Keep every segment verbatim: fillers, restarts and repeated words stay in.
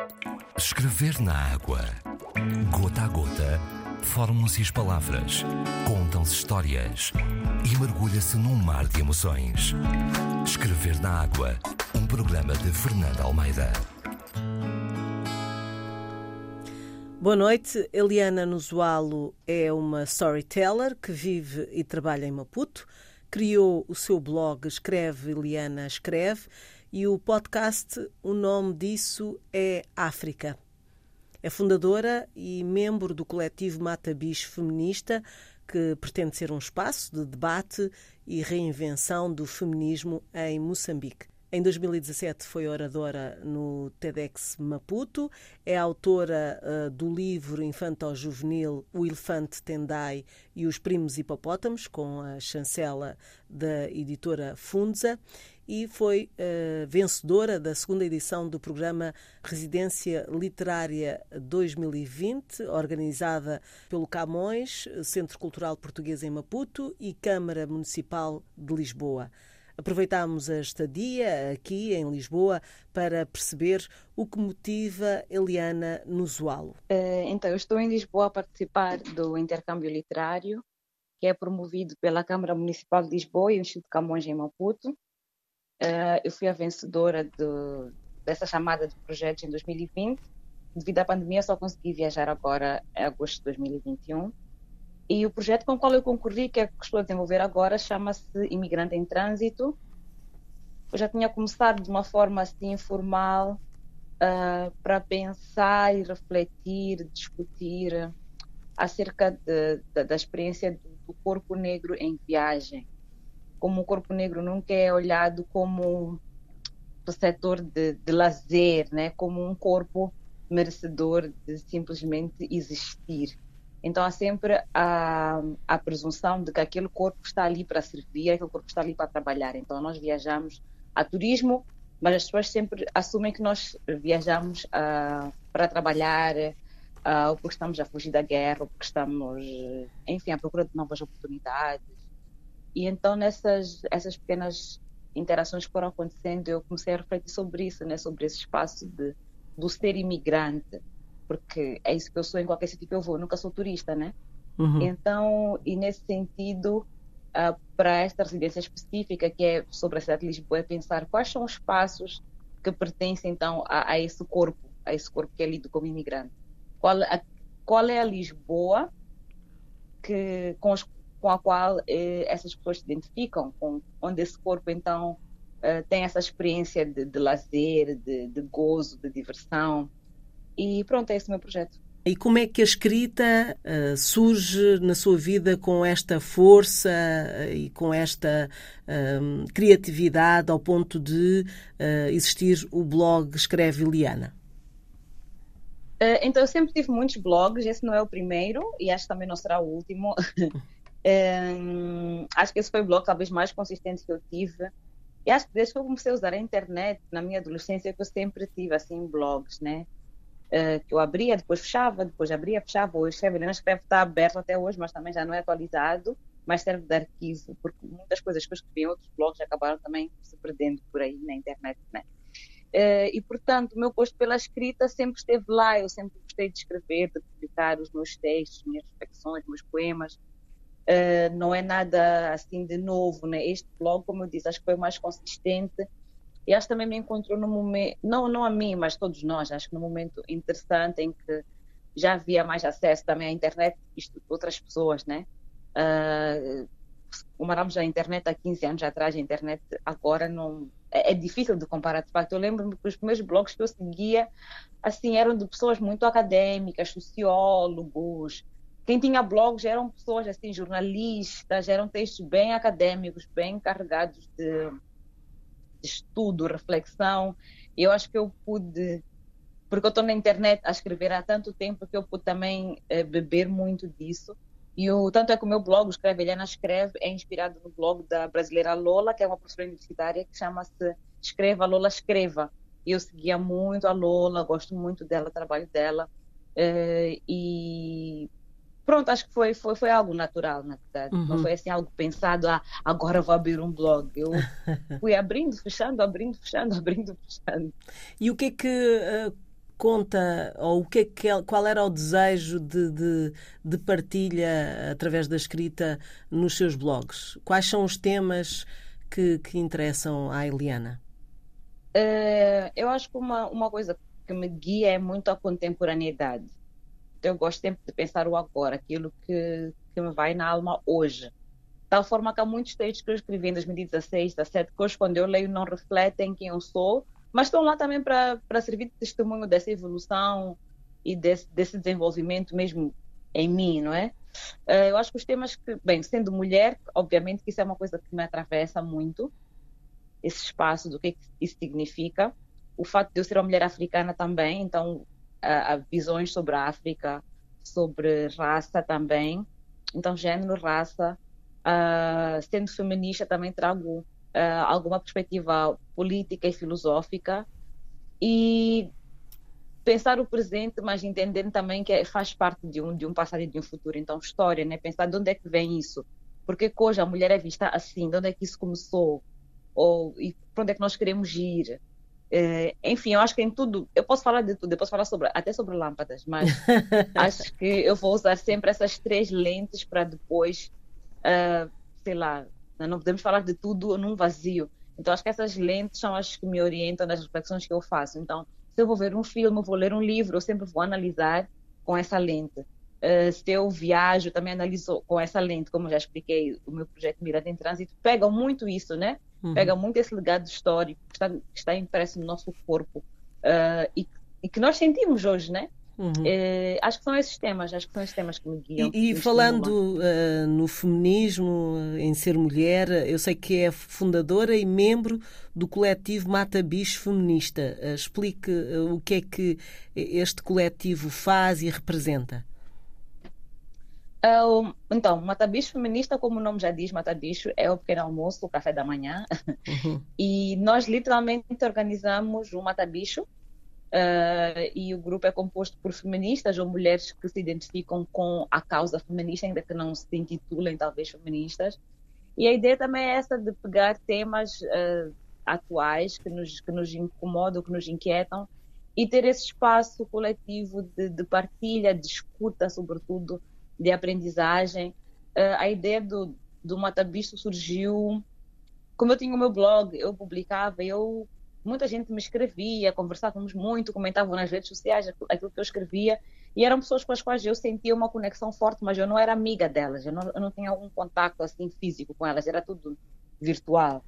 Escrever na água. Gota a gota, formam-se as palavras, contam-se histórias e mergulha-se num mar de emoções. Escrever na água, um programa de Fernanda Almeida. Boa noite. Eliana Nuzualo é uma storyteller que vive e trabalha em Maputo. Criou o seu blog Escreve, Eliana Escreve, e o podcast, o nome disso é África. É fundadora e membro do coletivo Mata Bicho Feminista, que pretende ser um espaço de debate e reinvenção do feminismo em Moçambique. Em dois mil e dezassete foi oradora no TEDx Maputo, é autora uh, do livro infanto-juvenil O Elefante Tendai e os Primos Hipopótamos, com a chancela da editora Funza, e foi uh, vencedora da segunda edição do programa Residência Literária dois mil e vinte, organizada pelo Camões, Centro Cultural Português em Maputo e Câmara Municipal de Lisboa. Aproveitámos a estadia aqui em Lisboa para perceber o que motiva Eliana Nuzualo. Então, eu estou em Lisboa a participar do intercâmbio literário, que é promovido pela Câmara Municipal de Lisboa e o Instituto Camões em Maputo. Eu fui a vencedora de, dessa chamada de projetos em dois mil e vinte. Devido à pandemia, só consegui viajar agora em agosto de dois mil e vinte e um. E o projeto com o qual eu concorri, que é o que estou a desenvolver agora, chama-se Imigrante em Trânsito. Eu já tinha começado de uma forma assim informal uh, para pensar e refletir, discutir acerca de, de, da experiência do, do corpo negro em viagem. Como o corpo negro nunca é olhado como o setor de, de lazer, né? Como um corpo merecedor de simplesmente existir. Então, há sempre a, a presunção de que aquele corpo está ali para servir, aquele corpo está ali para trabalhar. Então, nós viajamos a turismo, mas as pessoas sempre assumem que nós viajamos uh, para trabalhar, uh, ou porque estamos a fugir da guerra, ou porque estamos, enfim, à procura de novas oportunidades. E então, nessas essas pequenas interações que foram acontecendo, eu comecei a refletir sobre isso, né? Sobre esse espaço de, do ser imigrante. Porque é isso que eu sou em qualquer sítio que eu vou, eu nunca sou turista, né? Uhum. Então, e nesse sentido, uh, para esta residência específica, que é sobre a cidade de Lisboa, é pensar quais são os espaços que pertencem, então, a, a esse corpo, a esse corpo que é lido como imigrante. Qual, a, qual é a Lisboa que, com, os, com a qual eh, essas pessoas se identificam, com, onde esse corpo, então, uh, tem essa experiência de, de lazer, de, de gozo, de diversão. E pronto, é esse o meu projeto. E como é que a escrita uh, surge na sua vida com esta força uh, e com esta uh, criatividade ao ponto de uh, existir o blog Escreve, Eliana? Uh, então, eu sempre tive muitos blogs, esse não é o primeiro e acho que também não será o último. um, acho que esse foi o blog talvez mais consistente que eu tive. E acho que desde que eu comecei a usar a internet, na minha adolescência, que eu sempre tive assim blogs, né? Uh, que eu abria, depois fechava, depois abria, fechava. Hoje Escreve, Eliana Escreve está aberto até hoje, mas também já não é atualizado, mas serve de arquivo, porque muitas coisas que eu escrevi em outros blogs acabaram também se perdendo por aí na internet, né? Uh, e, portanto, o meu gosto pela escrita sempre esteve lá. Eu sempre gostei de escrever, de publicar os meus textos, minhas reflexões, meus poemas. Uh, não é nada assim de novo, né? Este blog, como eu disse, acho que foi o mais consistente. E acho que também me encontrou num momento, não, não a mim, mas todos nós, acho que num momento interessante em que já havia mais acesso também à internet, isto de outras pessoas, né? Uh, comparamos a internet há quinze anos atrás, a internet agora não... É, é difícil de comparar, de facto. Eu lembro-me que os primeiros blogs que eu seguia, assim, eram de pessoas muito acadêmicas, sociólogos. Quem tinha blogs eram pessoas, assim, jornalistas, eram textos bem acadêmicos, bem carregados de... de estudo, reflexão. Eu acho que eu pude, porque eu estou na internet a escrever há tanto tempo, que eu pude também eh, beber muito disso. E o, tanto é que o meu blog, Escreve, Eliana Escreve, é inspirado no blog da brasileira Lola, que é uma professora universitária, que chama-se Escreva, Lola Escreva. E eu seguia muito a Lola, gosto muito dela, trabalho dela. Eh, e... Pronto, acho que foi, foi, foi algo natural, na verdade. Uhum. Não foi assim algo pensado, ah, agora vou abrir um blog. Eu fui abrindo, fechando, abrindo, fechando, abrindo, fechando. E o que é que uh, conta, ou o que é que, qual era o desejo de, de, de partilha através da escrita nos seus blogs? Quais são os temas que, que interessam à Eliana? Uh, eu acho que uma, uma coisa que me guia é muito a contemporaneidade. Então, eu gosto sempre de pensar o agora, aquilo que, que me vai na alma hoje. De tal forma que há muitos textos que eu escrevi em dois mil e dezasseis, dezassete, que hoje, quando eu leio, não refletem quem eu sou, mas estão lá também para servir de testemunho dessa evolução e desse, desse desenvolvimento mesmo em mim, não é? Uh, eu acho que os temas que, bem, sendo mulher, obviamente que isso é uma coisa que me atravessa muito, esse espaço do que isso significa. O fato de eu ser uma mulher africana também, então há uh, visões sobre a África, sobre raça também. Então, gênero, raça. Uh, sendo feminista, também trago Uh, alguma perspectiva política e filosófica, e pensar o presente, mas entendendo também que faz parte de um, de um passado e de um futuro. Então, história, né? Pensar de onde é que vem isso, porque hoje a mulher é vista assim, de onde é que isso começou, ou e para onde é que nós queremos ir. Uh, enfim, eu acho que em tudo, eu posso falar de tudo, eu posso falar sobre, até sobre lâmpadas, mas acho que eu vou usar sempre essas três lentes para depois, uh, sei lá, não podemos falar de tudo num vazio. Então, acho que essas lentes são as que me orientam nas reflexões que eu faço. Então, se eu vou ver um filme, vou ler um livro, eu sempre vou analisar com essa lente. Uh, se eu viajo, também analiso com essa lente. Como eu já expliquei, o meu projeto Mirada em Trânsito pega muito isso, né? Uhum. Pega muito esse legado histórico que está, que está impresso no nosso corpo uh, e, e que nós sentimos hoje, né? Uhum. É, acho que são esses temas, acho que são esses temas que me guiam. E, e falando uh, no feminismo, em ser mulher, eu sei que é fundadora e membro do coletivo Mata Bicho Feminista. Uh, explique uh, o que é que este coletivo faz e representa. Uh, então, Mata Bicho Feminista, como o nome já diz, Mata Bicho é o pequeno almoço, o café da manhã. Uhum. E nós literalmente organizamos o Mata Bicho. Uh, e o grupo é composto por feministas ou mulheres que se identificam com a causa feminista, ainda que não se intitulem talvez feministas. E a ideia também é essa de pegar temas uh, atuais que nos, que nos incomodam, que nos inquietam, e ter esse espaço coletivo de, de partilha, de escuta, sobretudo, de aprendizagem. Uh, a ideia do, do Mata Bicho surgiu, como eu tinha o meu blog, eu publicava, eu muita gente me escrevia, conversávamos muito, comentavam nas redes sociais aquilo que eu escrevia, e eram pessoas com as quais eu sentia uma conexão forte, mas eu não era amiga delas, eu não, eu não tinha algum contato assim físico com elas, era tudo virtual.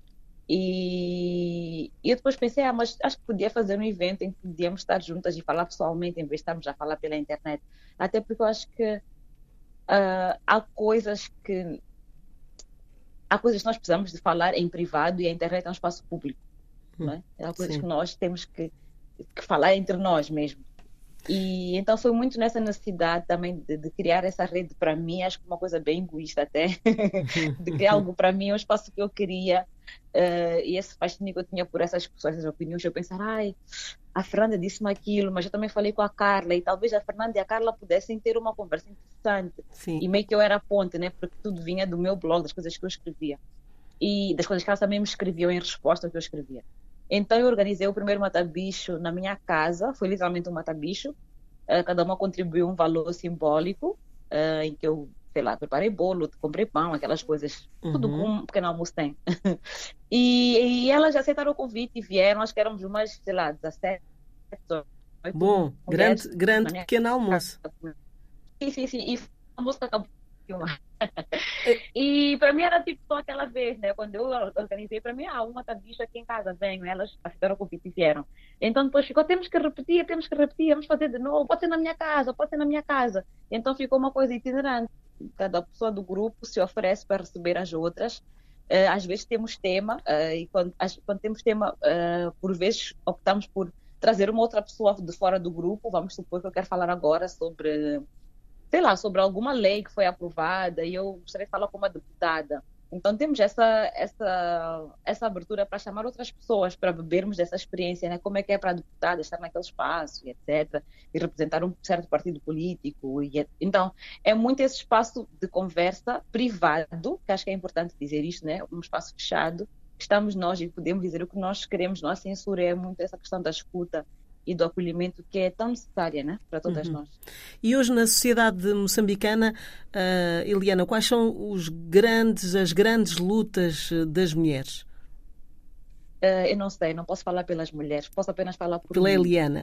E, e eu depois pensei, ah, mas acho que podia fazer um evento em que podíamos estar juntas e falar pessoalmente, em vez de estarmos a falar pela internet. Até porque eu acho que uh, há coisas que há coisas que nós precisamos de falar em privado, e a internet é um espaço público. Não é? É coisas Sim. que nós temos que, que falar entre nós mesmo. E então foi muito nessa necessidade também de, de criar essa rede para mim, acho que uma coisa bem egoísta até, de criar algo para mim, um espaço que eu queria, uh, e esse fascínio que eu tinha por essas pessoas, essas opiniões, eu pensar, ai, a Fernanda disse-me aquilo, mas eu também falei com a Carla, e talvez a Fernanda e a Carla pudessem ter uma conversa interessante. Sim. E meio que eu era a ponte, né? Porque tudo vinha do meu blog, das coisas que eu escrevia. E das coisas que elas também me escreviam em resposta ao que eu escrevia. Então eu organizei o primeiro Mata Bicho na minha casa, foi literalmente um Mata Bicho, uh, cada uma contribuiu um valor simbólico, uh, em que eu, sei lá, preparei bolo, comprei pão, aquelas coisas, uhum. tudo com um pequeno almoço tem. e, e elas aceitaram o convite e vieram, acho que éramos umas, sei lá, dezassete, dezoito. Bom, mulheres, grande, grande pequeno almoço. Sim, sim, sim, e a música acabou. E para mim era tipo só aquela vez, né? Quando eu organizei, para mim, ah, uma tá bicho aqui em casa, venho, elas aceitaram o convite e vieram. Então depois ficou, temos que repetir, temos que repetir, vamos fazer de novo, pode ser na minha casa, pode ser na minha casa. Então ficou uma coisa itinerante. Cada pessoa do grupo se oferece para receber as outras. Uh, às vezes temos tema, uh, e quando, as, quando temos tema, uh, por vezes optamos por trazer uma outra pessoa de fora do grupo. Vamos supor que eu quero falar agora sobre... sei lá, sobre alguma lei que foi aprovada e eu gostaria de falar com uma deputada. Então temos essa, essa, essa abertura para chamar outras pessoas, para bebermos dessa experiência, né? Como é que é para a deputada estar naquele espaço, e etcétera, e representar um certo partido político. E, então, é muito esse espaço de conversa privado, que acho que é importante dizer isto, né? Um espaço fechado, que estamos nós e podemos dizer o que nós queremos, não há censura, é muito essa questão da escuta e do acolhimento que é tão necessária, né, para todas uhum. nós. E hoje na sociedade moçambicana, uh, Eliana, quais são os grandes, as grandes lutas das mulheres? Uh, eu não sei, não posso falar pelas mulheres, posso apenas falar por Pela mim. Eliana.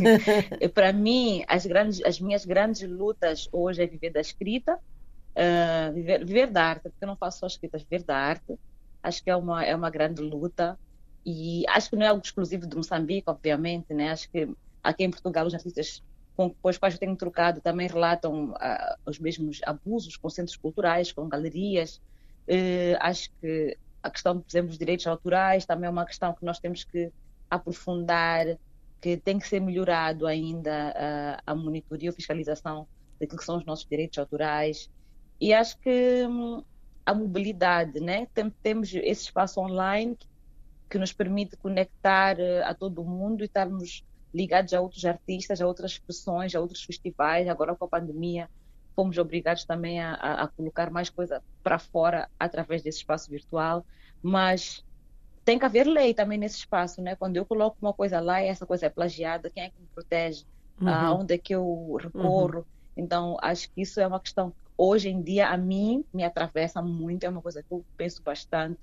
Para mim, as, grandes, as minhas grandes lutas hoje é viver da escrita, uh, viver, viver da arte, porque eu não faço só escritas, viver da arte. Acho que é uma, é uma grande luta e acho que não é algo exclusivo de Moçambique, obviamente, né? Acho que aqui em Portugal os artistas com os quais eu tenho trocado também relatam uh, os mesmos abusos com centros culturais, com galerias. Uh, acho que a questão, por exemplo, dos direitos autorais também é uma questão que nós temos que aprofundar, que tem que ser melhorado ainda uh, a monitoria e a fiscalização daquilo que são os nossos direitos autorais. E acho que hum, a mobilidade, né? Tem, temos esse espaço online que, que nos permite conectar uh, a todo mundo e estarmos ligados a outros artistas, a outras expressões, a outros festivais. Agora com a pandemia fomos obrigados também a, a, a colocar mais coisa para fora através desse espaço virtual, mas tem que haver lei também nesse espaço, né? Quando eu coloco uma coisa lá e essa coisa é plagiada, quem é que me protege? Uhum. Aonde é que eu recorro? Uhum. Então, acho que isso é uma questão que hoje em dia a mim me atravessa muito, é uma coisa que eu penso bastante.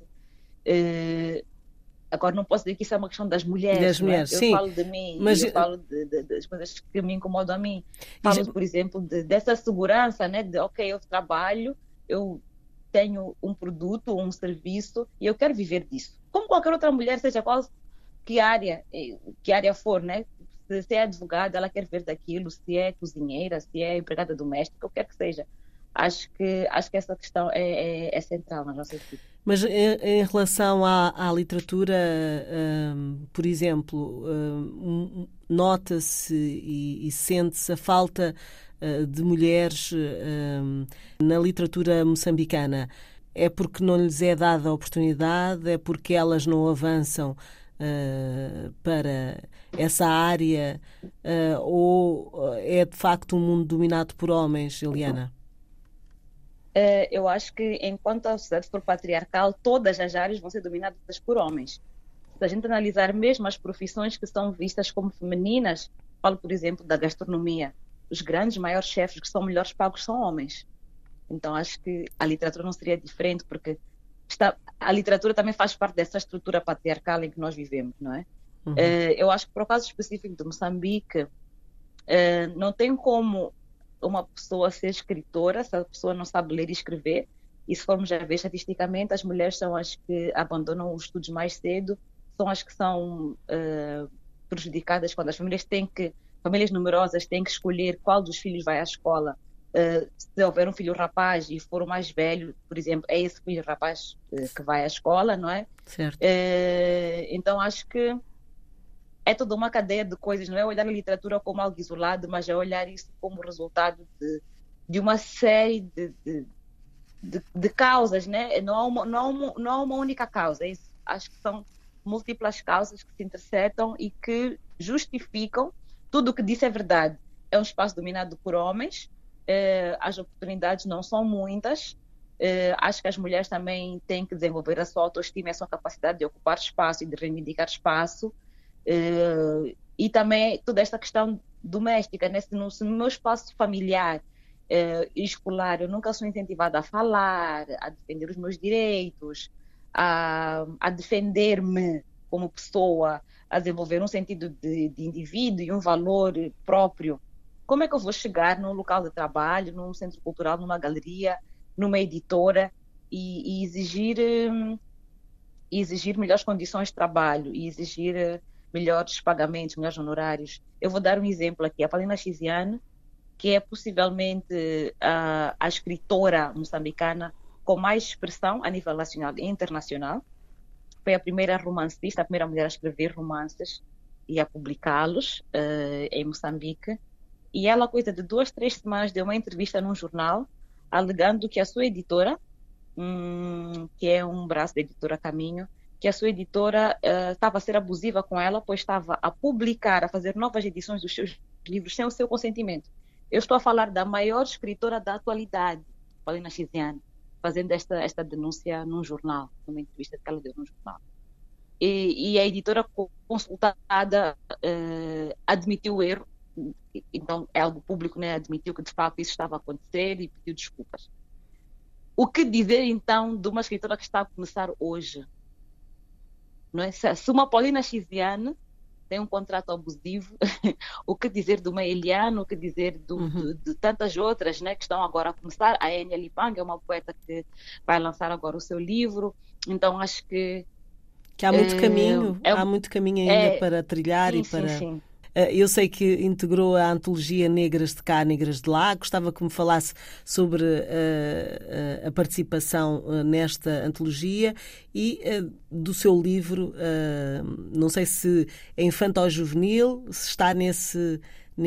Uh, Agora, não posso dizer que isso é uma questão das mulheres. Das mulheres, eu sim. falo de mim, mas eu falo de, de, das coisas que me incomodam a mim. Falo, já... por exemplo, de, dessa segurança, né? De, ok, eu trabalho, eu tenho um produto, um serviço, e eu quero viver disso. Como qualquer outra mulher, seja qual que área, que área for, né? Se, se é advogada, ela quer viver daquilo, se é cozinheira, se é empregada doméstica, o que quer que seja. Acho que, acho que essa questão é, é, é central na nossa vida. Mas em, em relação à, à literatura, um, por exemplo, um, nota-se e, e sente-se a falta uh, de mulheres um, na literatura moçambicana. É porque não lhes é dada a oportunidade? É porque elas não avançam uh, para essa área? Uh, ou é de facto um mundo dominado por homens, Eliana? Eu acho que enquanto a sociedade for patriarcal, todas as áreas vão ser dominadas por homens. Se a gente analisar mesmo as profissões que são vistas como femininas, falo, por exemplo, da gastronomia, os grandes, maiores chefes que são melhores pagos são homens. Então acho que a literatura não seria diferente, porque está, a literatura também faz parte dessa estrutura patriarcal em que nós vivemos, não é? Uhum. Eu acho que, para o caso específico de Moçambique, não tem como uma pessoa ser escritora se a pessoa não sabe ler e escrever. E se formos a ver estatisticamente, as mulheres são as que abandonam os estudos mais cedo, são as que são uh, prejudicadas quando as famílias têm que, famílias numerosas têm que escolher qual dos filhos vai à escola. Uh, se houver um filho rapaz e for o mais velho, por exemplo, é esse filho rapaz uh, que vai à escola, não é? Certo. Uh, então acho que é toda uma cadeia de coisas, não é olhar a literatura como algo isolado, mas é olhar isso como resultado de, de uma série de, de, de, de causas, né? Não há, uma, não, há uma, não há uma única causa, é isso. Acho que são múltiplas causas que se intersetam e que justificam tudo o que disse é verdade. É um espaço dominado por homens, eh, as oportunidades não são muitas, eh, acho que as mulheres também têm que desenvolver a sua autoestima e a sua capacidade de ocupar espaço e de reivindicar espaço. Uh, e também toda esta questão doméstica, né? se, no, se no meu espaço familiar uh, e escolar eu nunca sou incentivada a falar, a defender os meus direitos, a, a defender-me como pessoa, a desenvolver um sentido de, de indivíduo e um valor próprio, como é que eu vou chegar num local de trabalho, num centro cultural, numa galeria, numa editora e, e exigir, um, exigir melhores condições de trabalho e exigir uh, melhores pagamentos, melhores honorários? Eu vou dar um exemplo aqui. A Paulina Chiziane, que é possivelmente a, a escritora moçambicana com mais expressão a nível nacional e internacional. Foi a primeira romancista, a primeira mulher a escrever romances e a publicá-los uh, em Moçambique. E ela, coisa de duas, três semanas, deu uma entrevista num jornal, alegando que a sua editora, hum, que é um braço da editora Caminho, que a sua editora uh, estava a ser abusiva com ela, pois estava a publicar, a fazer novas edições dos seus livros sem o seu consentimento. Eu estou a falar da maior escritora da atualidade, Paulina Chiziane, fazendo esta, esta denúncia num jornal, numa entrevista que ela deu num jornal. e, e a editora consultada uh, admitiu o erro, então é algo público, né? Admitiu que de facto isso estava a acontecer e pediu desculpas. O que dizer então de uma escritora que está a começar hoje? Não é? Se uma Paulina Chiziane tem um contrato abusivo, o que dizer de uma Eliana, o que dizer do, uhum. de, de tantas outras, né, que estão agora a começar? A Enya Lipang é uma poeta que vai lançar agora o seu livro, então acho que que há muito é, caminho, é, há muito caminho ainda é, para trilhar sim, e para... Sim, sim. Eu sei que integrou a antologia Negras de Cá, Negras de Lá. Gostava que me falasse sobre uh, a participação uh, nesta antologia e uh, do seu livro, uh, não sei se é infanto-juvenil, se está nesse,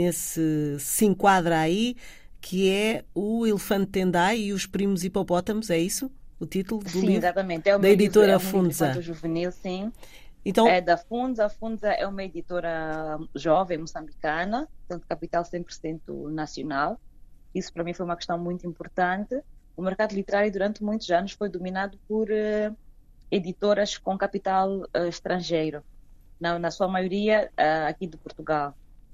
nesse, se enquadra aí, que é O Elefante Tendai e os Primos Hipopótamos, é isso? O título do sim, livro? Exatamente. É da editora livro, é um Funza. Infanto-juvenil, sim. Então... É da Funza. A Funza é uma editora jovem moçambicana, portanto, capital cem por cento nacional. Isso para mim foi uma questão muito importante. O mercado literário durante muitos anos foi dominado por uh, editoras com capital uh, estrangeiro, na, na sua maioria uh, aqui de Portugal.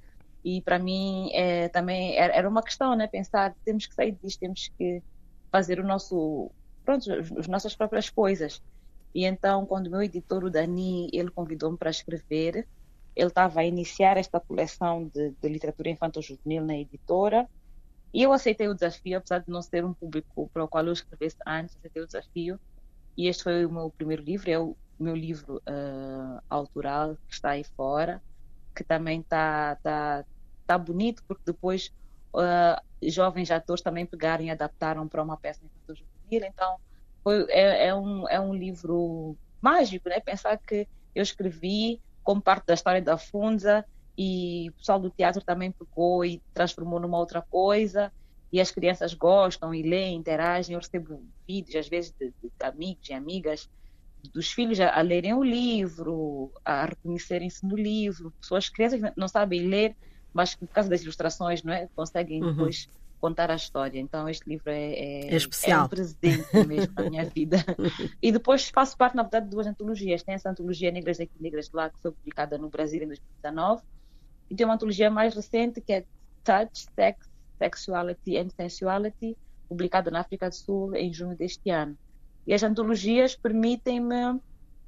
E para mim é, também era, era uma questão, né? Pensar, temos que sair disto, temos que fazer o nosso, pronto, as nossas próprias coisas. E então, quando o meu editor, o Dani, ele convidou-me para escrever, ele estava a iniciar esta coleção de, de literatura infanto-juvenil na editora, e eu aceitei o desafio, apesar de não ser um público para o qual eu escrevesse antes, aceitei o desafio, e este foi o meu primeiro livro, é o meu livro uh, autoral, que está aí fora, que também está tá, tá bonito, porque depois uh, jovens atores também pegaram e adaptaram para uma peça infanto-juvenil, então Foi, é, é, um, é um livro mágico, né? Pensar que eu escrevi como parte da história da Funza e o pessoal do teatro também pegou e transformou numa outra coisa e as crianças gostam e leem, interagem. Eu recebo vídeos, às vezes, de, de amigos e amigas, dos filhos a, a lerem o livro, a reconhecerem-se no livro. Pessoas, crianças que não sabem ler, mas que, por causa das ilustrações, não é? Conseguem uhum. depois... contar a história. Então este livro é, é, é especial, é um presente mesmo na minha vida. E depois faço parte, na verdade, de duas antologias. Tem essa antologia Negras daqui, Negras de Lá, que foi publicada no Brasil em dois mil e dezanove, e tem uma antologia mais recente que é Touch, Sex, Sexuality and Sensuality, publicada na África do Sul em junho deste ano. E as antologias permitem-me,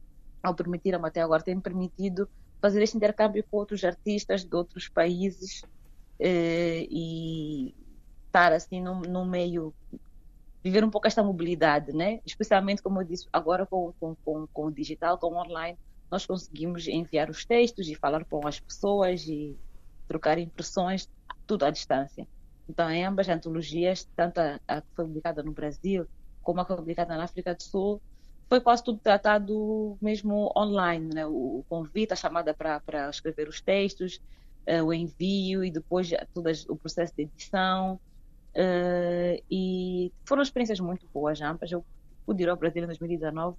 ou permitiram-me até agora, têm-me permitido fazer este intercâmbio com outros artistas de outros países eh, e estar assim no, no meio, viver um pouco esta mobilidade, né? Especialmente, como eu disse, agora com, com, com, com o digital, com o online, nós conseguimos enviar os textos e falar com as pessoas e trocar impressões, tudo à distância. Então, em ambas as antologias, tanto a, a que foi publicada no Brasil como a que foi publicada na África do Sul, foi quase tudo tratado mesmo online, né? O, o convite, a chamada para, para escrever os textos, uh, o envio e depois todo o processo de edição. Uh, e foram experiências muito boas, amplas. Eu pude ir ao Brasil em dois mil e dezanove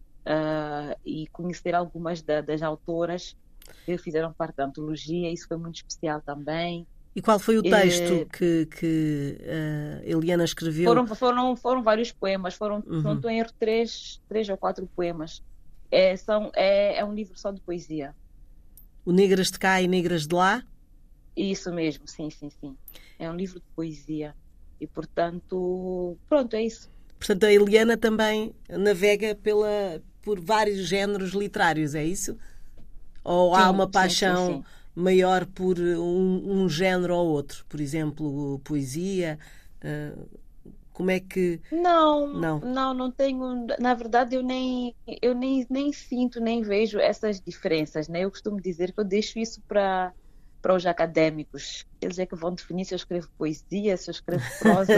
uh, e conhecer algumas da, das autoras que fizeram parte da antologia. Isso foi muito especial também. E qual foi o texto uh, que, que uh, Eliana escreveu? Foram, foram, foram vários poemas, foram, uhum. não estou em erro, três, três ou quatro poemas. É, são, é, é um livro só de poesia. O Negras de Cá e Negras de Lá? Isso mesmo, sim, sim, sim. É um livro de poesia. E, portanto, pronto, é isso. Portanto, a Eliana também navega pela, por vários géneros literários, é isso? Ou sim, há uma paixão sim, sim, sim. maior por um, um género ou outro? Por exemplo, poesia? Uh, como é que... Não, não, não, não tenho... Na verdade, eu nem, eu nem, nem sinto, nem vejo essas diferenças, né? Eu costumo dizer que eu deixo isso para... para os académicos, eles é que vão definir se eu escrevo poesia, se eu escrevo prosa.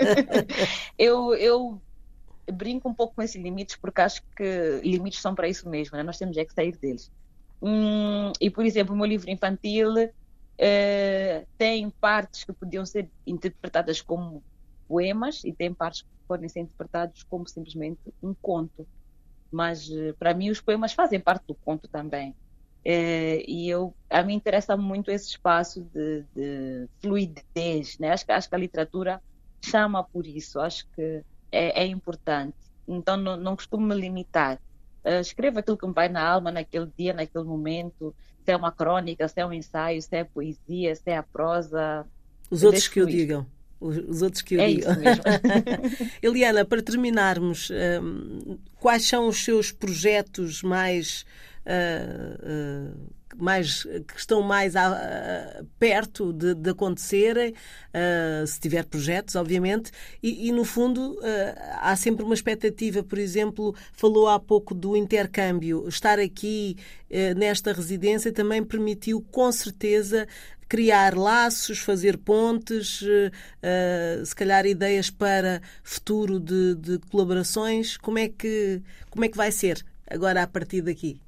eu, eu brinco um pouco com esses limites, porque acho que limites são para isso mesmo, né? Nós temos é que sair deles. Hum, e, por exemplo, o meu livro infantil eh, tem partes que podiam ser interpretadas como poemas e tem partes que podem ser interpretados como simplesmente um conto. Mas, para mim, os poemas fazem parte do conto também. É, e eu, a mim interessa muito esse espaço de, de fluidez, né? Acho que, acho que a literatura chama por isso, acho que é, é importante. Então não, não costumo me limitar. Uh, escrevo aquilo que me vai na alma naquele dia, naquele momento. Se é uma crônica, se é um ensaio, se é poesia, se é a prosa. Os outros que o digam. Os, os outros que o é digam. Isso mesmo. Eliana, para terminarmos, um, quais são os seus projetos mais... Uh, uh, mais, que estão mais a, a, perto de, de acontecerem, uh, se tiver projetos, obviamente, e, e no fundo uh, há sempre uma expectativa. Por exemplo, falou há pouco do intercâmbio. Estar aqui uh, nesta residência também permitiu, com certeza, criar laços, fazer pontes, uh, uh, se calhar ideias para futuro de, de colaborações. Como é que, como é que vai ser agora a partir daqui?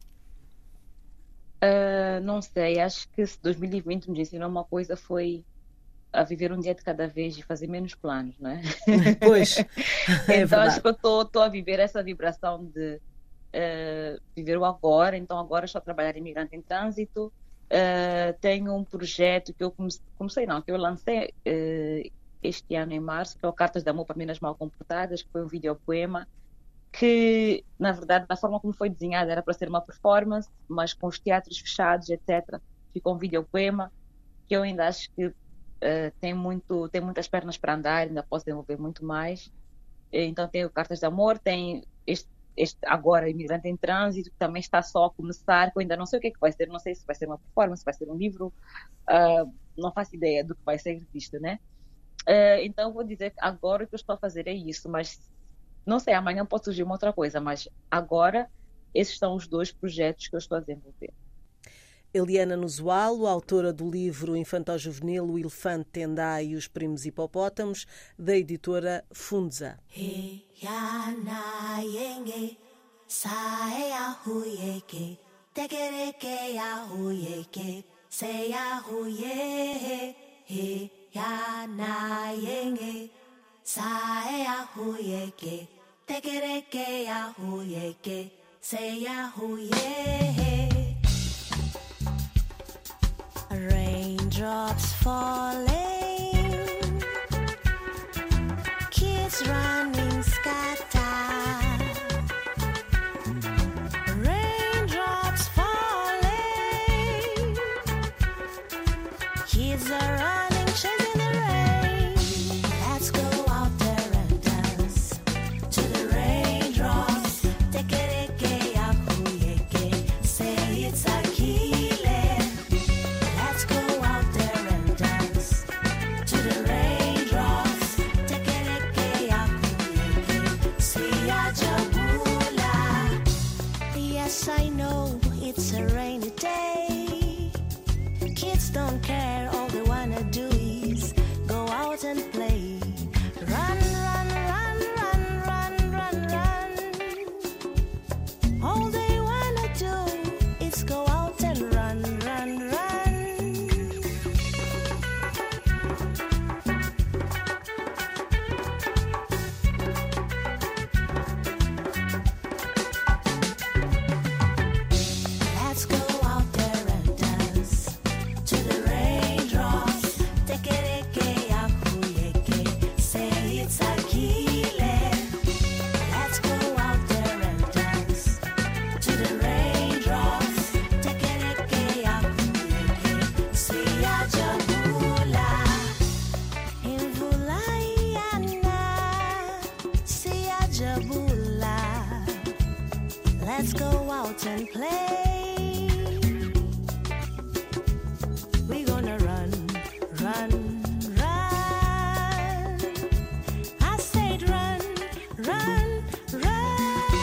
Uh, não sei, acho que se dois mil e vinte nos ensinou uma coisa foi a viver um dia de cada vez e fazer menos planos, não é? Pois, é Então verdade. acho que eu estou a viver essa vibração de uh, viver o agora. Então agora estou a trabalhar imigrante em trânsito. Uh, tenho um projeto que eu comecei, comecei não, que eu lancei uh, este ano em março, que é o Cartas de Amor para Meninas Mal Comportadas, que foi um videopoema que, na verdade, da forma como foi desenhado, era para ser uma performance, mas com os teatros fechados, etcétera, ficou um videopoema que eu ainda acho que uh, tem, muito, tem muitas pernas para andar, ainda posso desenvolver muito mais. Então tenho Cartas de Amor, tem este, este agora Imigrante em Trânsito, que também está só a começar, que eu ainda não sei o que é que vai ser, não sei se vai ser uma performance, se vai ser um livro, uh, não faço ideia do que vai ser visto, né? Uh, então vou dizer que agora o que eu estou a fazer é isso, mas não sei, amanhã pode surgir uma outra coisa, mas agora esses são os dois projetos que eu estou a desenvolver. Eliana Nuzualo, autora do livro infantil-juvenil O Elefante Tendai e os Primos Hipopótamos, da editora Fundza. Saea huyeke, tekereke ya huyeke, seya huye. Raindrops falling, kids running scatter. Raindrops falling, kids are running, chasing the rain. Let's go. I know it's a rainy day. Kids don't care, all they wanna do is go out and play. Run, run, run, run, run, run, run. All they wanna do is go out and run, run, run. Let's go out and play. We're gonna run, run, run. I said run, run, run.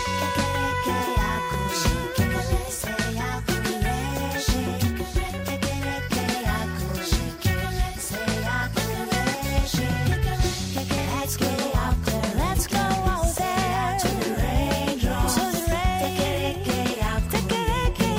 Let's go out there, let's go out there to the raindrops. To the rain.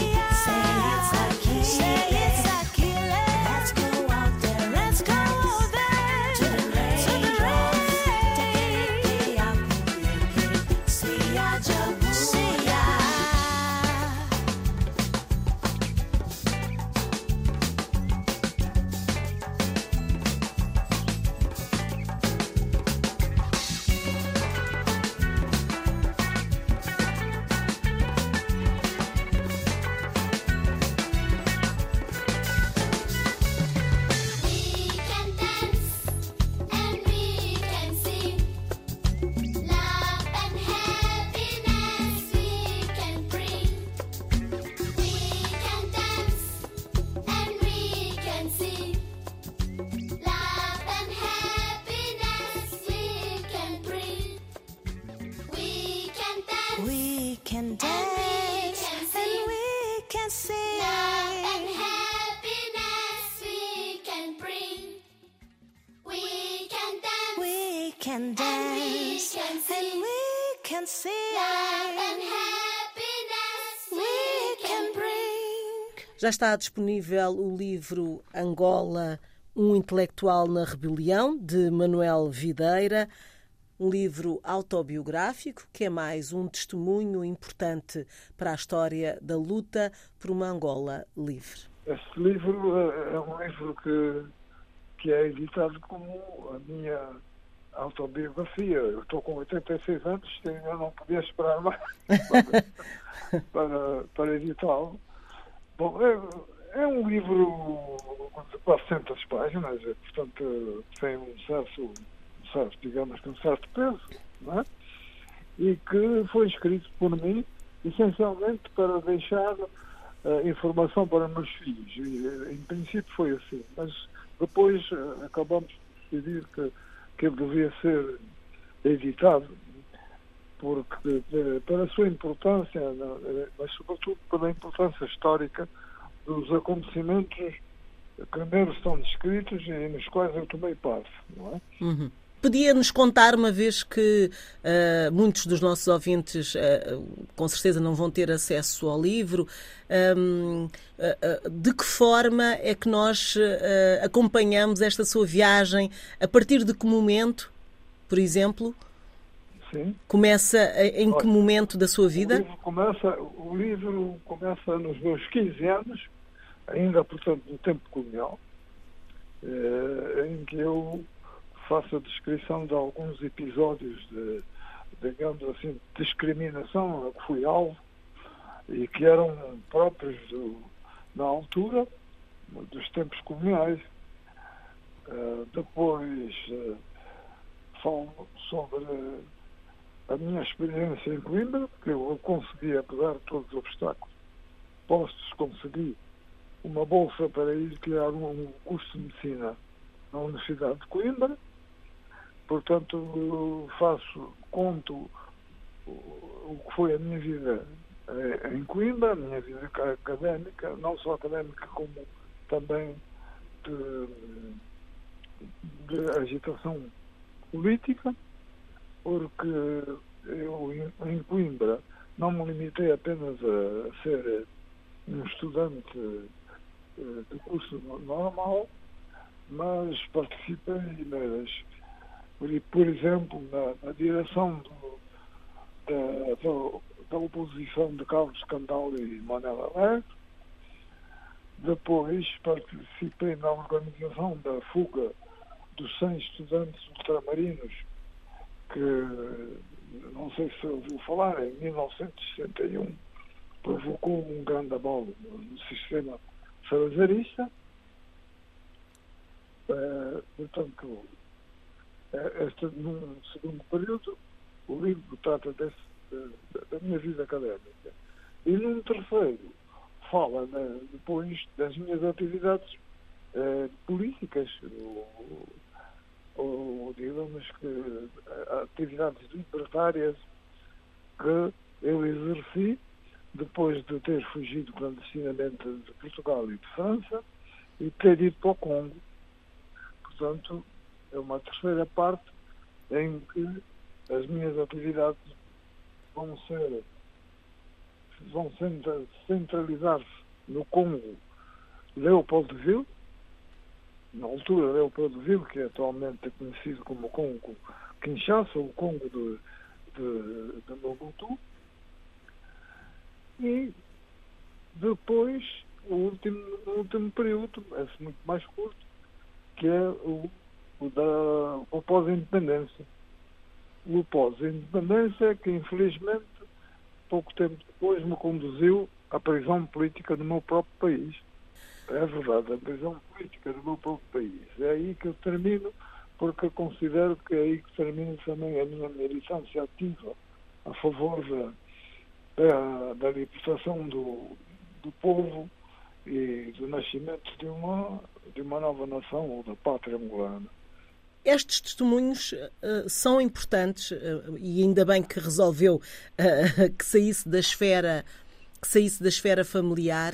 can dance, and we can sing. Love and happiness we can bring. Já está disponível o livro Angola, um intelectual na rebelião, de Manuel Videira, um livro autobiográfico que é mais um testemunho importante para a história da luta por uma Angola livre. Este livro é um livro que, que é editado como a minha autobiografia. Eu estou com oitenta e seis anos e ainda não podia esperar mais para, para, para editá-lo. Bom, é, é um livro de quatrocentas páginas, portanto tem um certo, um certo, digamos que um certo peso, não é? E que foi escrito por mim essencialmente para deixar uh, informação para meus filhos. E, em princípio foi assim, mas depois uh, acabamos de decidir que, que ele devia ser editado, porque para a sua importância, mas sobretudo pela importância histórica dos acontecimentos que neles estão descritos e nos quais eu tomei parte, não é? Uhum. Podia-nos contar, uma vez que uh, muitos dos nossos ouvintes uh, com certeza não vão ter acesso ao livro, um, uh, uh, de que forma é que nós uh, acompanhamos esta sua viagem, a partir de que momento, por exemplo? Sim. Começa em que Olha, momento da sua vida? O livro, começa, o livro começa nos meus quinze anos, ainda, portanto, no tempo colonial, eh, em que eu faço a descrição de alguns episódios de, digamos assim, de discriminação a que fui alvo e que eram próprios do, na altura dos tempos coloniais. Eh, depois eh, falo sobre a minha experiência em Coimbra, porque eu consegui, apesar de todos os obstáculos postos, consegui uma bolsa para ir tirar um curso de medicina na Universidade de Coimbra. Portanto, faço, conto o que foi a minha vida em Coimbra, a minha vida académica, não só académica como também de, de agitação política, porque eu em Coimbra não me limitei apenas a ser um estudante de curso normal, mas participei nas, por exemplo, na, na direção do, da, da, da oposição de Carlos Candal e Manuel Alegre. Depois participei na organização da fuga dos cem estudantes ultramarinos, que, não sei se ouviu falar, em mil novecentos e sessenta e um provocou um grande abalo no sistema salazarista. Uh, portanto, este, num segundo período, o livro trata desse, da minha vida académica. E num terceiro, fala, né, depois das minhas atividades uh, políticas, ou, ou digamos que atividades libertárias que eu exerci depois de ter fugido clandestinamente de Portugal e de França e ter ido para o Congo. Portanto, é uma terceira parte em que as minhas atividades vão ser, vão centralizar-se no Congo Leopoldville, na altura Leopoldville, que é atualmente conhecido como Congo Kinshasa, o Congo de, de, de Mobutu. E depois, o último, o último período, é muito mais curto, que é o, o, da, o pós-independência. O pós-independência que, infelizmente, pouco tempo depois me conduziu à prisão política do meu próprio país. É verdade, a prisão política do meu próprio país. É aí que eu termino, porque eu considero que é aí que termina também a minha militância ativa a favor da, da, da libertação do, do povo e do nascimento de uma, de uma nova nação, ou da pátria angolana. Estes testemunhos uh, são importantes uh, e ainda bem que resolveu uh, que saísse da esfera, que saísse da esfera familiar.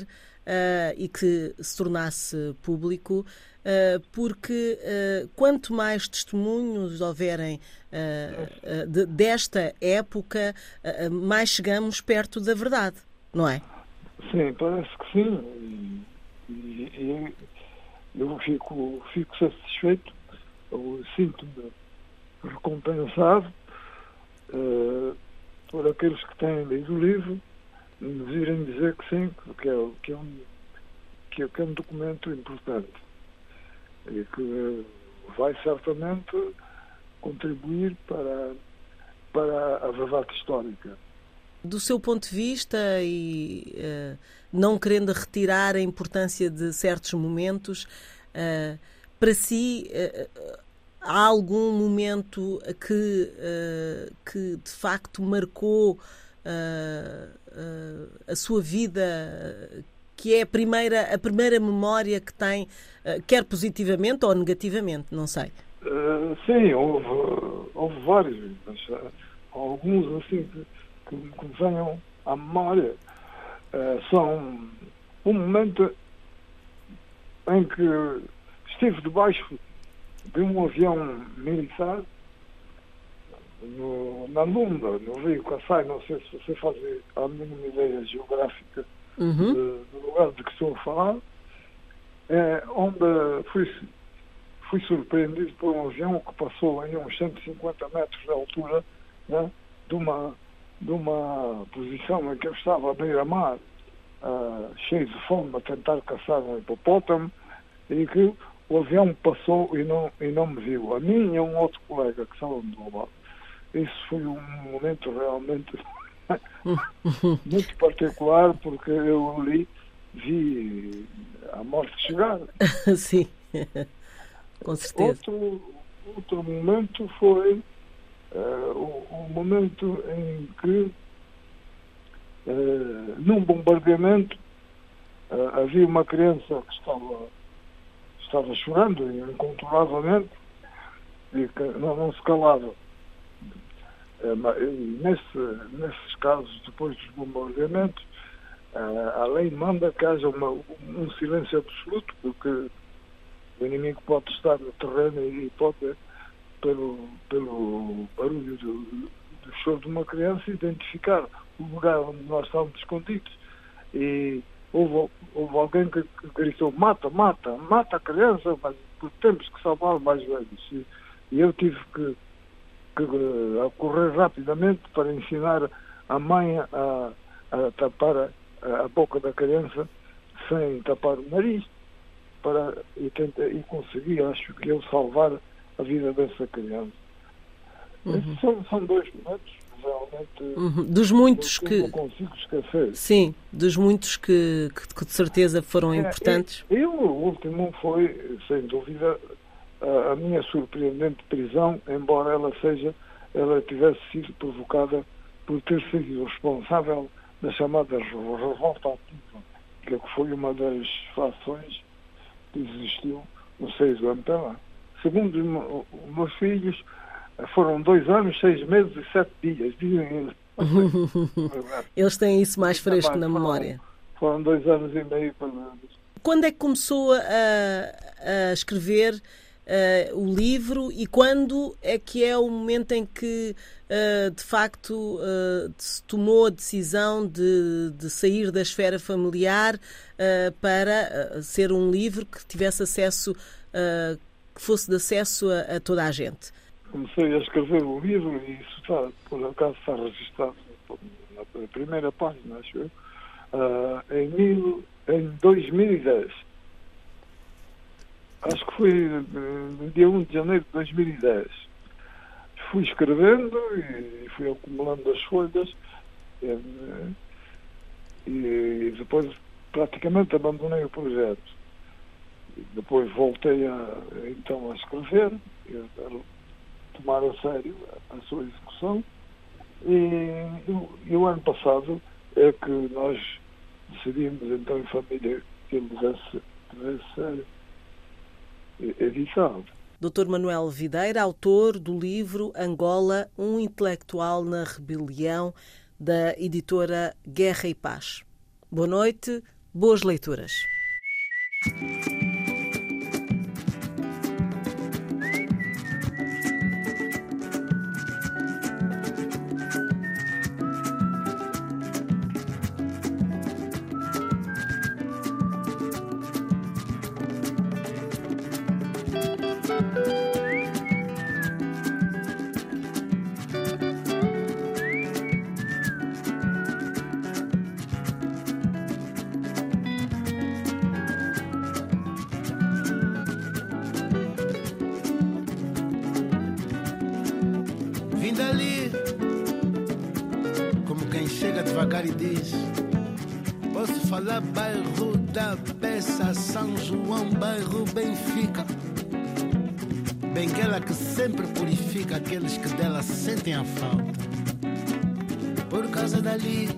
uh, e que se tornasse público, uh, porque uh, quanto mais testemunhos houverem uh, uh, de, desta época, uh, mais chegamos perto da verdade, não é? Sim, parece que sim. E, e, e eu fico, fico satisfeito, eu sinto-me recompensado uh, por aqueles que têm lido o livro me virem dizer que sim, que é, que é, um, que é, que é um documento importante e que vai certamente contribuir para, para a verdade histórica. Do seu ponto de vista, e uh, não querendo retirar a importância de certos momentos, uh, para si uh, há algum momento que, uh, que de facto marcou uh, uh, a sua vida, uh, que é a primeira, a primeira memória que tem, uh, quer positivamente ou negativamente, não sei. Uh, sim, houve, houve vários, mas uh, alguns assim que que me venham à memória uh, são um momento em que estive debaixo de um avião militar no, na Lunda, no Rio Kassai. Não sei se você faz a mínima ideia geográfica uhum. de, do lugar de que estou a falar, é, onde fui, fui surpreendido por um avião que passou em uns cento e cinquenta metros de altura, né, de uma de uma posição em que eu estava à beira-mar, uh, cheio de fome, a tentar caçar um hipopótamo, e que o avião passou e não, e não me viu. A mim e a um outro colega que estava do lado. Isso foi um momento realmente muito particular, porque eu ali vi a morte chegar. Sim, com certeza. Outro, outro momento foi Uh, o, o momento em que, uh, num bombardeamento, uh, havia uma criança que estava, estava chorando incontrolavelmente e que não, não se calava. Uh, e nesse, nesses casos, depois dos bombardeamentos, uh, a lei manda que haja uma, um silêncio absoluto, porque o inimigo pode estar no terreno e pode, pelo, pelo barulho do, do choro de uma criança, identificar o lugar onde nós estávamos escondidos. E houve, houve alguém que, que gritou: mata, mata, mata a criança, mas temos que salvar mais velhos. E, e eu tive que, que uh, correr rapidamente para ensinar a mãe a, a tapar a, a boca da criança sem tapar o nariz, para, e, tenta, e consegui, acho que eu, salvar a vida dessa criança. Uhum. São, são dois momentos realmente uhum. dos muitos que, que não consigo esquecer. Sim, dos muitos que, que, que de certeza foram é, importantes. E, e o último foi, sem dúvida, a, a minha surpreendente prisão, embora ela seja, ela tivesse sido provocada por ter sido responsável da chamada revolta ativa, que foi uma das fações que existiu no seis do M P L A. Segundo os meus filhos, foram dois anos, seis meses e sete dias, dizem eles. Eles têm isso mais fresco na memória. Foram, foram dois anos e meio para... Quando é que começou a, a escrever uh, o livro e quando é que é o momento em que, uh, de facto, uh, se tomou a decisão de, de sair da esfera familiar uh, para uh, ser um livro que tivesse acesso, uh, que fosse de acesso a, a toda a gente? Comecei a escrever o livro e isso está, por acaso está registado na primeira página, acho eu, uh, em, mil, em dois mil e dez. Acho que foi no dia um de janeiro de dois mil e dez. Fui escrevendo e fui acumulando as folhas e, e depois praticamente abandonei o projeto. E depois voltei a, então a escrever, a tomar a sério a sua execução. E, e o ano passado é que nós decidimos então em família que ele devesse, devesse ser editado. doutor Manuel Videira, autor do livro Angola, um intelectual na rebelião, da editora Guerra e Paz. Boa noite, Boas leituras. Vim dali, como quem chega devagar e diz: posso falar bairro da Peça, São João, bairro Benfica. Benguela que sempre purifica aqueles que dela sentem a falta. Por causa dali,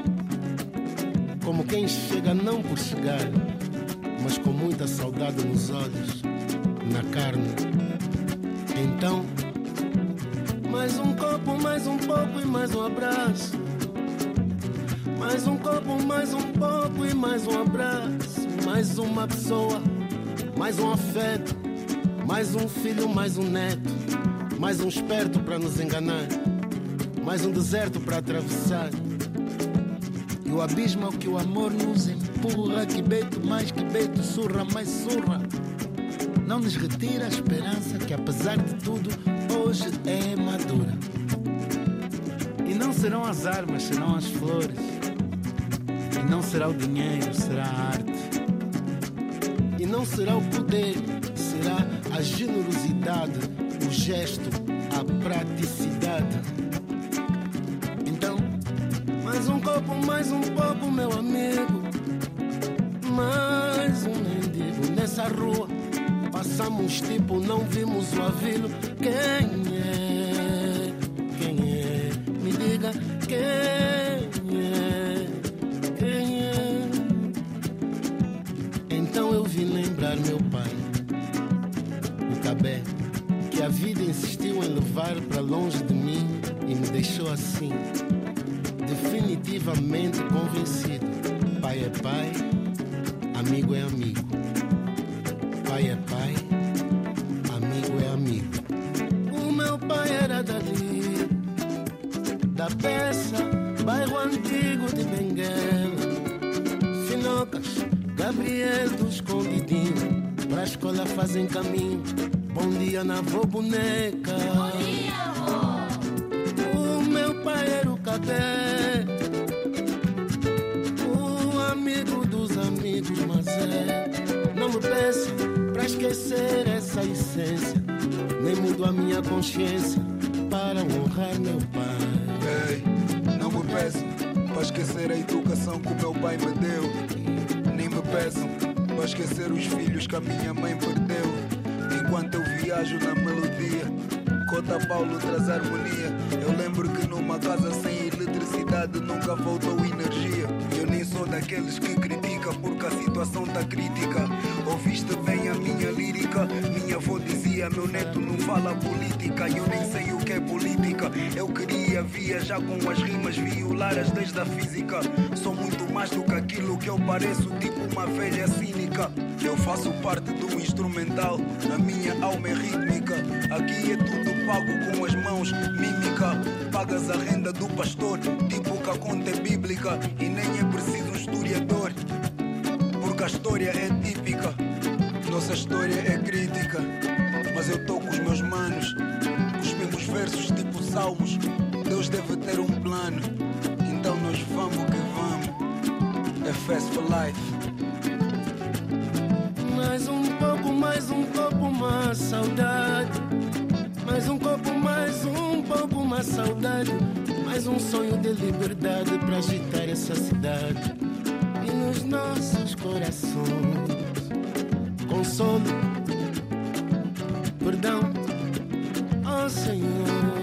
como quem chega não por chegar, mas com muita saudade nos olhos, na carne. Então, mais um copo, mais um pouco e mais um abraço. Mais um copo, mais um pouco e mais um abraço. Mais uma pessoa, mais um afeto. Mais um filho, mais um neto. Mais um esperto para nos enganar. Mais um deserto para atravessar. E o abismo ao que o amor nos empurra. Que beito mais que beito, surra mais surra. Não nos retira a esperança que apesar de tudo hoje é madura. E não serão as armas, serão as flores. E não será o dinheiro, será a arte. E não será o poder, será a generosidade, o gesto, a praticidade. Então, mais um copo, mais um pouco, meu amigo. Mais um mendigo nessa rua. Passamos tipo, não vimos o avilo. Quem é? Quem é? Me diga quem é? Quem é? Então eu vim lembrar meu pai, o Cabé, que a vida insistiu em levar para longe de mim e me deixou assim, definitivamente convencido. Pai é pai, amigo é amigo. Pai é pai, amigo é amigo. O meu pai era dali, da Peça, bairro antigo de Benguela. Finocas, Gabriel do Escondidinho, pra escola fazem caminho. Bom dia na avó boneca. Bom dia, avó. O meu pai era o Cabé, o amigo dos amigos, mas é. Não me peço pra esquecer essa essência, nem mudo a minha consciência para honrar meu pai. Ei, não me peço pra esquecer a educação que o meu pai me deu. Nem me peçam pra esquecer os filhos que a minha mãe perdeu. Enquanto eu viajo na melodia, Cota Paulo traz harmonia. Eu lembro que numa casa sem eletricidade nunca faltou energia. Eu nem sou daqueles que critica porque a situação tá crítica. Ouviste bem a minha lírica? Minha avó dizia, meu neto não fala política. Eu nem sei o que é política. Eu queria viajar com as rimas, violar as leis da física. Sou muito mais do que aquilo que eu pareço, tipo uma velha cínica. Eu faço parte do instrumental, a minha alma é rítmica. Aqui é tudo pago com as mãos, mímica. Pagas a renda do pastor, tipo que a conta é bíblica. E nem é preciso um historiador, porque a história é típica. Nossa história é crítica, mas eu tô com os meus manos. Cuspimos versos tipo salmos. Deus deve ter um plano, então nós vamos que vamos. É Fast for Life. Mais um pouco, mais um pouco, mais saudade. Mais um copo, mais um pouco, mais saudade. Mais um sonho de liberdade pra agitar essa cidade. E nos nossos corações, consolo, perdão, ó Senhor.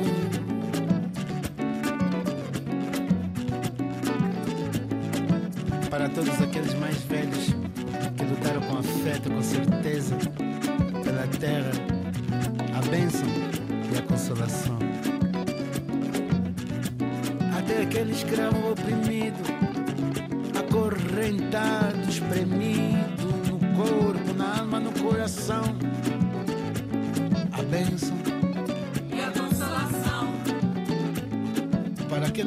Para todos aqueles mais velhos que lutaram com afeto, com certeza, pela terra, a bênção e a consolação. Até aquele escravo oprimido, acorrentado,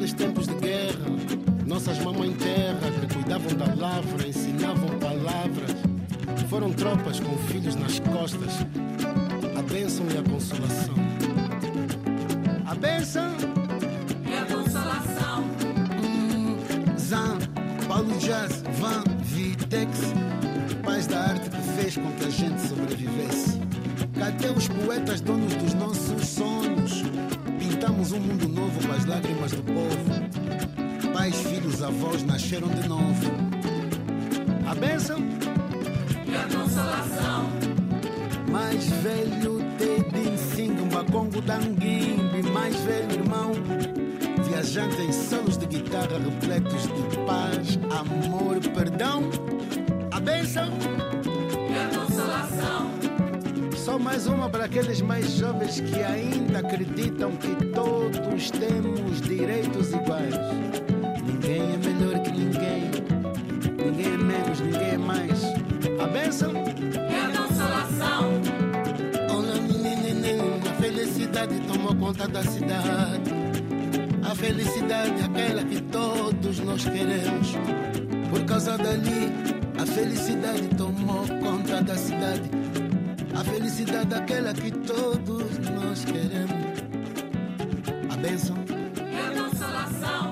naqueles tempos de guerra, nossas mamães terra que cuidavam da lavra, ensinavam palavras, foram tropas com filhos nas costas, a bênção e a consolação. A bênção e a consolação. Hum, Zan, Paulo Jazz, Van, Vitex, pais da arte que fez com que a gente sobrevivesse. Cadê os poetas donos dos nossos sonhos? Pintamos um mundo novo com as lágrimas do povo. Pais, filhos, avós nasceram de novo. A bênção e a consolação. Mais velho Teddy Singumba Congo Danguimbi, mais velho irmão, viajante em solos de guitarra repletos de paz, amor, perdão. A bênção e a consolação. Só mais uma para aqueles mais jovens que ainda acreditam que todos temos direitos iguais. Ninguém é melhor que ninguém, ninguém é menos, ninguém é mais. A bênção e a consolação. Olha, menino, a felicidade tomou conta da cidade. A felicidade é aquela que todos nós queremos. Por causa dali, a felicidade tomou conta da cidade. A felicidade é aquela que todos nós queremos. A bênção e a consolação.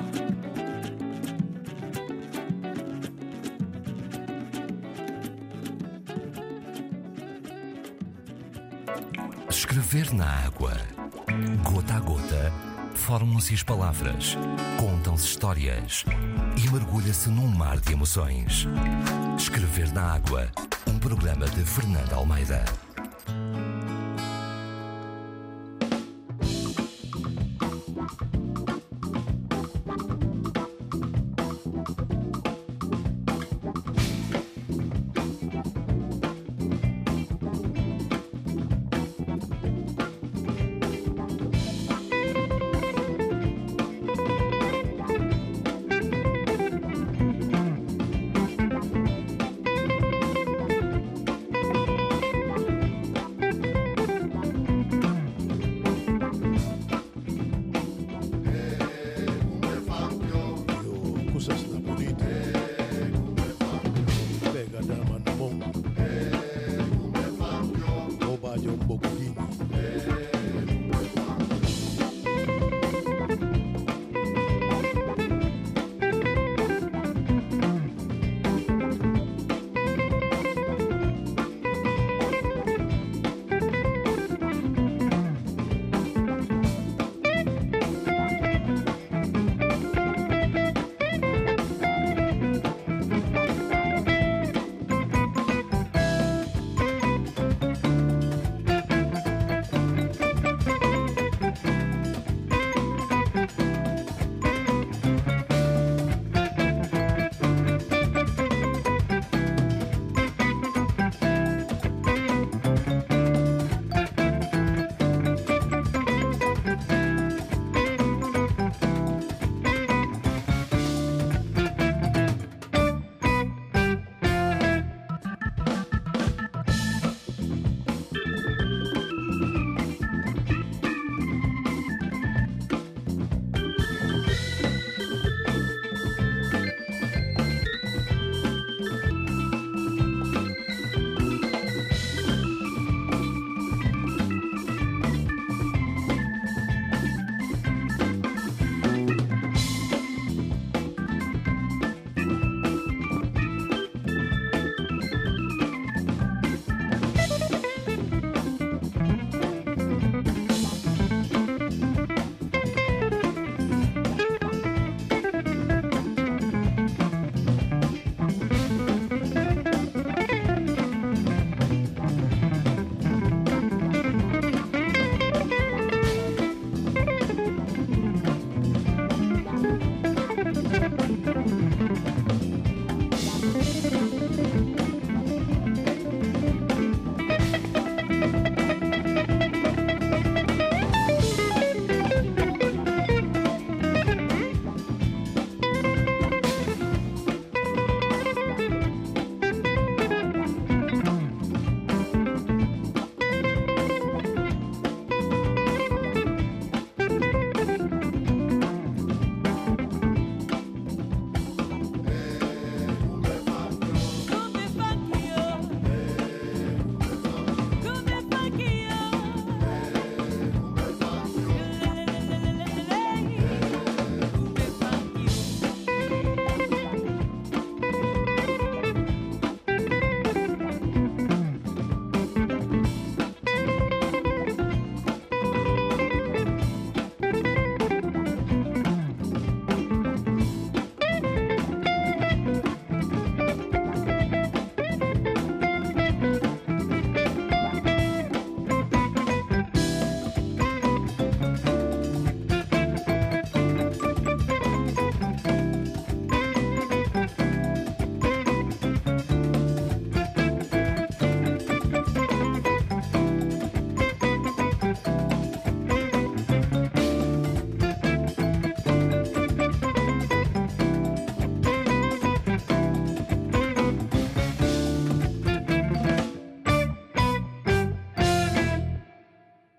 Escrever na água. Gota a gota, formam-se as palavras, contam-se histórias e mergulha-se num mar de emoções. Escrever na água, um programa de Fernanda Almeida.